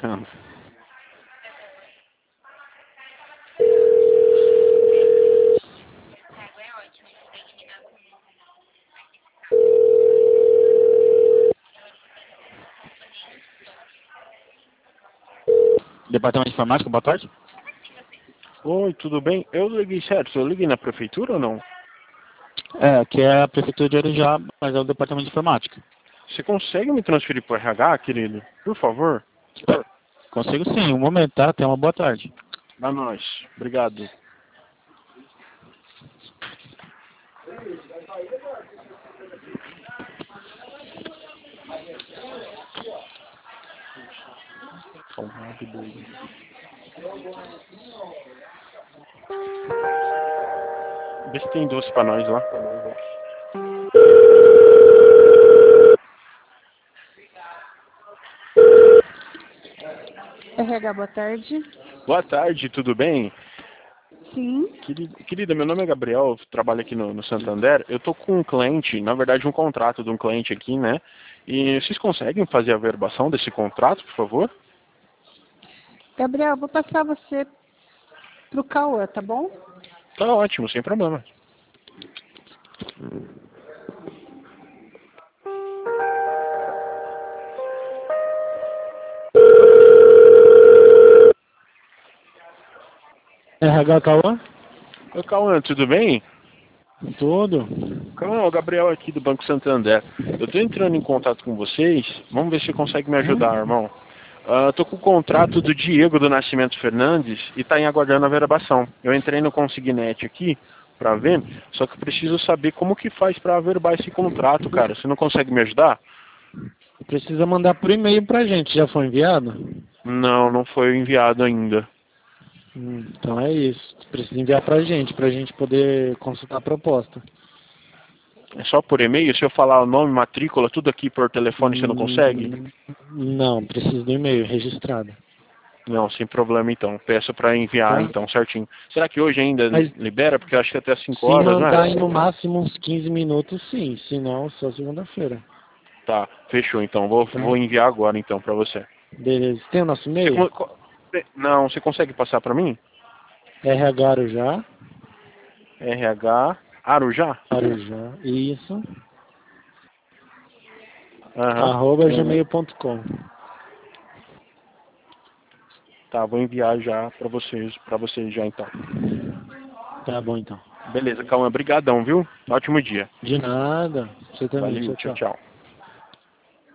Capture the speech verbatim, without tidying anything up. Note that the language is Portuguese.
brincando. Departamento de Informática, boa tarde. Oi, tudo bem? Eu liguei certo, eu liguei na prefeitura ou não? É, aqui é a Prefeitura de Arujá, mas é o Departamento de Informática. Você consegue me transferir para o R H, querido? Por favor? Consigo sim, um momento, tá? Tenha uma boa tarde. A nós. Obrigado. Tão rápido aí. Vê se tem doce pra nós lá. R H, boa tarde. Boa tarde, tudo bem? Sim. Querida, querida, meu nome é Gabriel, eu trabalho aqui no, no Santander. Eu tô com um cliente, na verdade um contrato de um cliente aqui, né? E vocês conseguem fazer a verbação desse contrato, por favor? Gabriel, vou passar você pro Cauã, tá bom? Tá ótimo, sem problema. R H Cauã? Oi, Cauã, tudo bem? Tudo. Cauã, é o Gabriel aqui do Banco Santander. Eu tô entrando em contato com vocês, vamos ver se você consegue me ajudar, irmão. Uh, tô com o contrato do Diego do Nascimento Fernandes e tá em aguardando a verbação. Eu entrei no Consignet aqui pra ver, só que eu preciso saber como que faz pra averbar esse contrato, cara. Você não consegue me ajudar? Precisa mandar por e-mail pra gente, já foi enviado? Não, não foi enviado ainda. Hum, então é isso, precisa enviar pra gente, pra gente poder consultar a proposta. É só por e-mail? Se eu falar o nome, matrícula, tudo aqui por telefone, você não consegue? Hum, não, precisa do e-mail registrado. Não, sem problema então. Peço para enviar Tá? então, certinho. Será que hoje ainda Mas libera? Porque eu acho que até cinco se horas, não mandar é? em no máximo uns quinze minutos, sim. Se não, só segunda-feira. Tá, fechou então. Vou, Tá? vou enviar agora então para você. Beleza. Tem o nosso Você e-mail? co- co- não, você consegue passar para mim? R H Arujá. R H Arujá? Arujá. Isso. Aham. Arroba gmail ponto com. Tá, vou enviar já para vocês, para vocês já então. Tá bom então. Beleza, calma, brigadão, viu? Ótimo dia. De nada. Você também. Valeu, Tchau, tchau, tchau. tchau.